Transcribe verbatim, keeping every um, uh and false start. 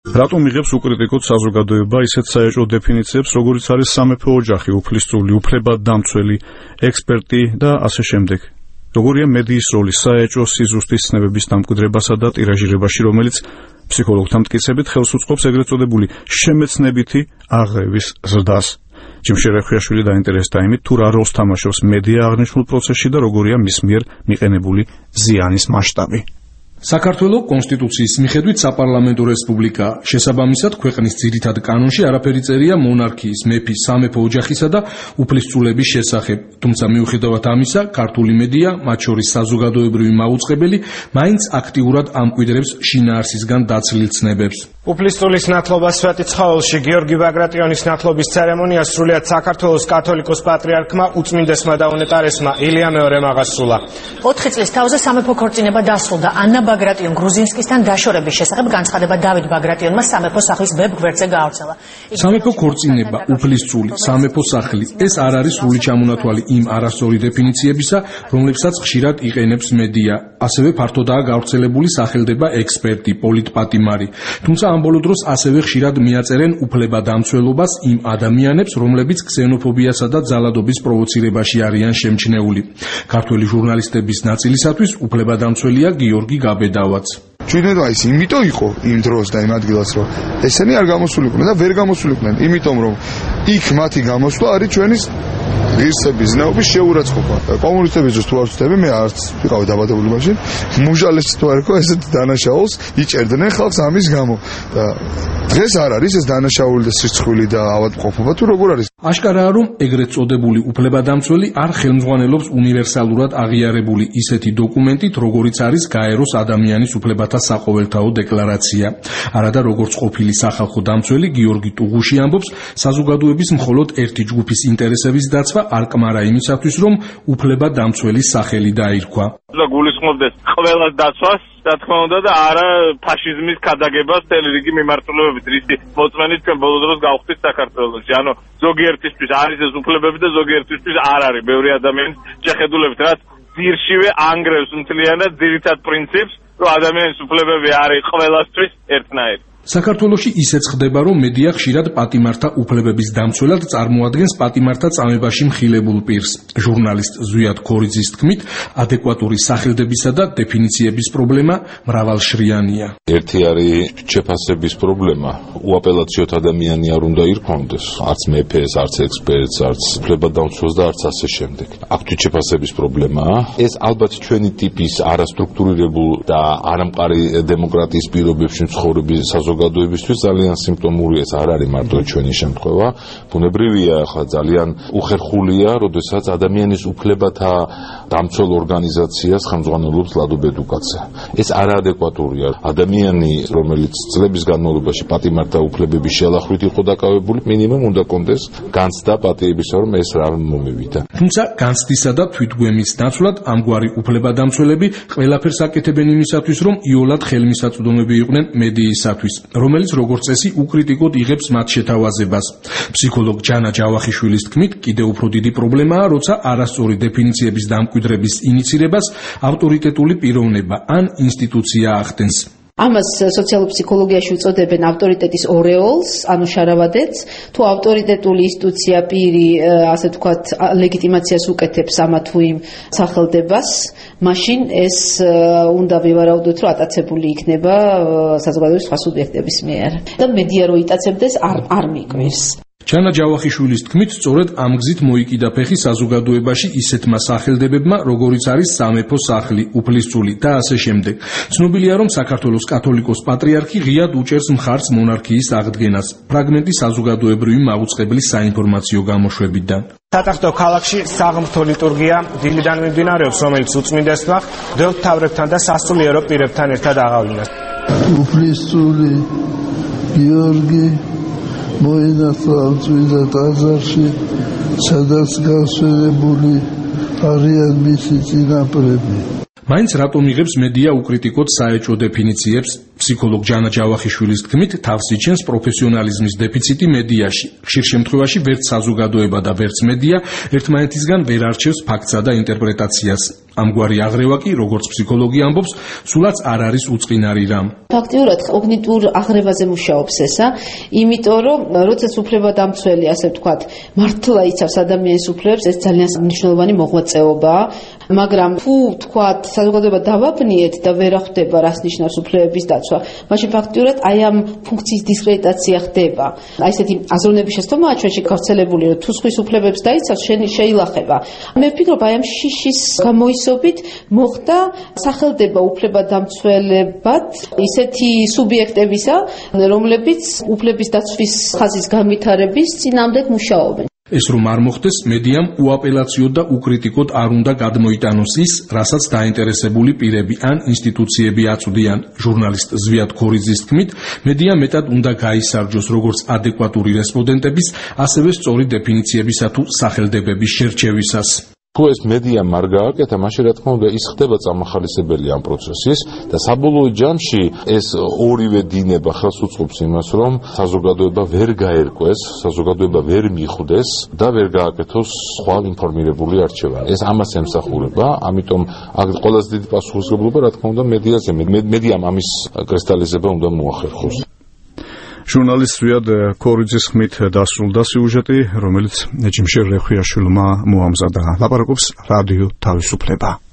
რატომ იღებს უკრიტიკოდ საზოგადოება ისეთ საეჭვო დეფინიციებს, როგორიც არის სამეფო ოჯახი, უფლისწული, უფლებადდამცველი, ექსპერტი და ასე შემდეგ? როგორია მედიის როლი საეჭვო სიზუსტის ცნებების დამკვიდრებასა და ტირაჟირებაში, რომელიც ფსიქოლოგთა მტკიცებით ხელს უწყობს ეგრეთ წოდებული შემეცნებითი აღრევის ზრდას? ჯიმშე რეხუიაშვილი დაინტერესდა იმით, თუ რა როლს თამაშობს მედია აღნიშნულ პროცესში და როგორია მის მიერ მიყენებული ზიანის მასშტაბი. საქართველოს კონსტიტუციის მიხედვით საპარლამენტო რესპუბლიკა. შესაბამისად, ქვეყნის ძირითად კანონში არაფერი წერია მონარქიის, მეფის, სამეფო ოჯახისა და უფლისწულების შესახებ. თუმცა მიუხედავად ამისა, ქართული მედია, მათ შორის საზოგადოებრივი მაუწყებელი, მაინც აქტიურად ამკვიდრებს შინაარსისგან დაცლილ ცნებებს. უფლისწულის ნათლობა სვეტიცხოველში გიორგი ბაგრატიონის ნათლობის ცერემონია სრულიად საქართველოს კათოლიკოს პატრიარქმა უწმინდესმა და უნეტარესმა ილია მეორემ აღასრულა. ოთხი წლის თავზე სამეფო ქორწინება დასრულდა. ანა ბაგრატიონ გრუზინსკისთან დაშორების შესახებ განცხადება დავით ბაგრატიონმა სამეფო სახლის ვებ გვერდზე გაავრცელა. სამეფო ქორწინება, უფლისწული, სამეფო სახლი, ეს არ არის სრული ჩამონათვალი იმ არასწორი დეფინიციებისა, რომლებსაც ხშირად იყენებს მედია. ასევე ფართოდაა გავრცელებული სახელდება ექსპერტი, პოლიტპატიმარი. თუმცა ამ ბოლო დროს ასევე ხშირად მიაწერენ უფლებადამცველობას იმ ადამიანებს, რომლებიც ქსენოფობიასა და ძალადობის პროვოცირებაში არიან შემჩნეული. ქართველი ჟურნალისტების ნაწილისათვის უფლებადამცველია გიორგი გაბედავაც. ჩვენერა ის იმიტომ იყო იმ დროს და იმ ადგილას, რომ ესენი არ გამოსულიყვნენ და ვერ გამოსულიყვნენ, იმიტომ რომ იქ მათი გამოსვლა არის ჩვენის ღირსების ზნეობის შეურაცხყოფა. კომუნისტების დროს თუ არ ვწდები, მე არც ვიყავი დაბადებული მაშინ, მუჟალეს თუ არ იყო ესეთ დანაშაულს იჭერდნენ ხალხს ამის გამო. და დღეს არ არის ეს დანაშაული და სირცხვილი და ავადმყოფობა თუ როგორ არის? აშკარაა, რომ ეგრეთ წოდებული უფლებადამცველი არ ხელმძღვანელობს უნივერსალურად აღიარებული ისეთი დოკუმენტით, როგორიც არის გაეროს ადამიანის უფლებათა საყოველთაო დეკლარაცია. არადა როგორც ყოფილი სახალხო დამცველი გიორგი ტუღუში ამბობს, საზოგადოების მხოლოდ ერთი ჯგუფის ინტერესების დაცვა არ კმარა იმისათვის, რომ უფლებადამცველის სახელი დაირქვა. გულისხმობდეს ყველას დაცვას, რა თქმა უნდა, და არა ფაშიზმის ქადაგებას მთელი რიგი მიმართულებებით, რისი მოწმენით ჩვენ ბოლო დროს გავხდით საქართველოში. ანუ ზოგიერთისთვის არის ეს უფლებები და ზოგიერთისთვის არ არის. ბევრი ადამიანის შეხედულებით, რაც ძირშივე ანგრევს მთლიანად ძირითად პრინციპს, რომ ადამიანის უფლებები არის ყველასთვის ერთნაირი. საქართველოში ისეც ხდება, რომ მედია ხშირად პატიმართა უფლებების დამცველად წარმოადგენს პატიმართა წამებაში მხილებულ პირს. ჟურნალისტ ზვიად ქორიძის თქმით, ადეკვატური სახელდებისა და დეფინიციების პრობლემა მრავალშრიანია. ერთი არის შეფასების პრობლემა. უაპელაციოდ ადამიანი არ უნდა ირქვამდეს, არც მეფეს, არც ექსპერტს, არც უფლებადამცველს და არც ასე შემდეგ. აქ თუ შეფასების პრობლემაა, ეს ალბათ ჩვენი ტიპის არასტრუქტურირებულ და არამყარი დემოკრატიის პირობებში მცხოვრები საზოგადოებისთვის ძალიან სიმპტომური. ეს არ არის მარტო ჩვენი შემთხვევა. ბუნებრივია, ახლა ძალიან უხერხულია, როდესაც ადამიანის უფლებათა დამცველ ორგანიზაციას ხელმძღვანელობს ლადო ბედუკაძე. ეს არაადეკვატურია. ადამიანი, რომელიც წლების განმავლობაში პატიმართა უფლებების შელახვით იყო დაკავებული, მინიმუმ უნდა კონდეს განცდა პატიებისა, რომ ეს რა მომივიდა. თუმცა განცდისა და თვითგვემის ნაცვლად ამგვარი უფლებადამცველები ყველაფერს აკეთებენ იმისათვის, რომ იოლად ხელმისაწვდომები იყვნენ მედიისათვის, რომელიც როგორც წესი უკრიტიკოდ იღებს მათ შეთავაზებას. ფსიქოლოგ ჯანა ჯავახიშვილის თქმით, კიდევ უფრო დიდი პრობლემაა, როცა არასწორი დეფინიციების დამკვიდრების ინიცირებას ავტორიტეტული პიროვნება ან ინსტიტუცია ახდენს. ამას სოციალურ ფსიქოლოგიაში უწოდებენ ავტორიტეტის ორეოლს, ანუ შარავადეთს. თუ ავტორიტეტული ინსტიტუცია პირი, ასე ვთქვათ, ლეგიტიმაციას უკეთებს ამა თუ იმ სახელდებას, მაშინ ეს უნდა ვივარაუდოთ, რომ ატაცებული იქნება საზოგადოების სხვა სუბიექტების მიერ. და მედია რო იტაცებდეს, არ არ მიკვირს. ჯანა ჯავახიშვილის თქმით, სწორედ ამ გზით მოიკიდა ფეხი საზოგადოებაში ისეთმა სახელდებებმა, როგორიც არის სამეფო სახლი, უფლისწული და ასე შემდეგ. ცნობილია, რომ საქართველოს კათოლიკოს პატრიარქი ღიად უჭერს მხარს მონარქიის აღდგენას. ფრაგმენტი საზოგადოებრივი მაუწყებლის საინფორმაციო გამოშვებიდან. სატახტო ქალაქში საღმრთო ლიტურგია დილიდან მიმდინარეობს, რომელიც უწმინდესმა მღვდელ მთავრებთან და სასულიერო პირებთან ერთად აღავლინეს. უფლისწული გიორგი მოინათლა წმინდა ტაძარში, სადაც გასვენებული არიან მისი წინაპრები. მაინც რატომ იღებს მედია უკრიტიკოდ საეჭვო დეფინიციებს? ფსიქოლოგ ჯანა ჯავახიშვილის თქმით, თავს იჩენს პროფესიონალიზმის დეფიციტი მედიაში. ხშირ შემთხვევაში ვერც საზოგადოება და ვერც მედია ერთმანეთისგან ვერ არჩევს ფაქტსა და ინტერპრეტაციას. ამგვარი აღრევა კი, როგორც ფსიქოლოგი ამბობს, სულაც არ არის უწყინარი რამ. ფაქტიურად კოგნიტურ აღრევაზე მუშაობს ესა, იმიტომ რომ როდესაც უფლებადამცველი, ასე ვთქვათ, მართლა იცავს ადამიანის უფლებებს, ეს ძალიან მნიშვნელოვანი მოღვაწეობაა, მაგრამ თუ ვთქვათ, საზოგადოება დავაბნიეთ და ვერ ხვდება რას ნიშნავს უფლებების დაცვა, მაშინ ფაქტიურად აი ამ ფუნქციის დისკრედიტაცია ხდება. აი ესეთი აზროვნების შეცდომაა ჩვენში გავრცელებული, რომ თუ სხვის უფლებებს დაიცავს, შენი შეილახება. მე ვფიქრობ, აი ამ შიშის გამოისობით მოხდა სახელდება უფლებადამცველებად ისეთი სუბიექტებისა, რომლებიც უფლების დაცვის ხაზის განვითარების წინააღმდეგ მუშაობენ. ეს რომ არ მოხდეს, მედიამ უაპელაციოდ და უკრიტიკოდ არ უნდა გადმოიტანოს ის, რასაც დაინტერესებული პირები ან ინსტიტუციები აწვდიან. ჟურნალისტ ზვიად ქორიძის თქმით, მედია მეტად უნდა გაისარჯოს როგორც ადეკვატური რესპონდენტების, ასევე სწორი დეფინიციებისა თუ სახელდებების შერჩევისას. თუ ეს მედია არ გააკეთა, მაშინ რა თქმა უნდა ის ხდება წამახალისებელი ამ პროცესის და საბოლოო ჯამში ეს ორივე დინება ხელს უწყობს იმას, რომ საზოგადოება ვერ გაერკვეს, საზოგადოება ვერ მიხვდეს და ვერ გააკეთოს სხვა ინფორმირებული არჩევანი. ეს ამას ემსახურება, ამიტომ აქ ყველაზე დიდი პასუხისმგებლობა რა თქმა უნდა მედიაზე, მედიამ ამის კრისტალიზება უნდა მოახერხოს. ჟურნალისტ ზვიად ქორიძის ხმით დასრულდა სიუჟეტი, რომელიც ჯიმშერ რეხვიაშვილმა მოამზადა. ლაპარაკობს რადიო თავისუფლება.